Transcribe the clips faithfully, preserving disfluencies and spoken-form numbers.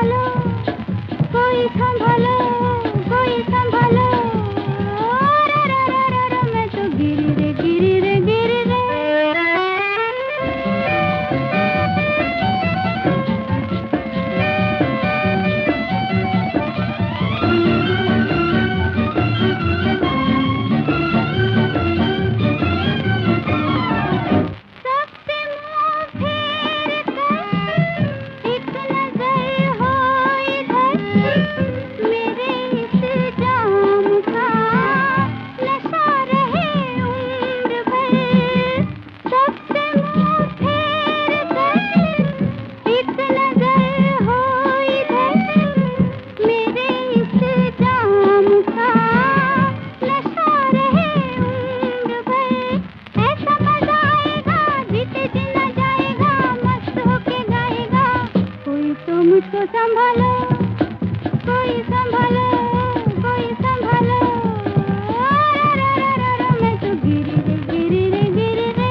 संभालो, कोई संभालो, कोई संभालो। रा रा रा रा रा मैं तो गिरी रे गिरी रे गिरी रे। सबसे मुँह फेर कर एक नजर हो इधर, मेरे इस जाम का नशा रहे उम्र भर। सबसे मुँह फेर कर एक नजर हो इधर, मेरे इस जाम का नशा रहे उम्र भर। ऐसा मजा आएगा जीते जी न जाएगा, मस्त होके गाएगा कोई तो मुझको संभालो, कोई संभालो, कोई संभालो। रा रा रा रा रा मैं तो गिरी रे गिरी रे गिरी रे।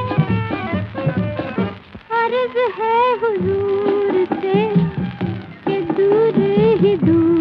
अर्ज है हुजूर से कि दूर ही दूर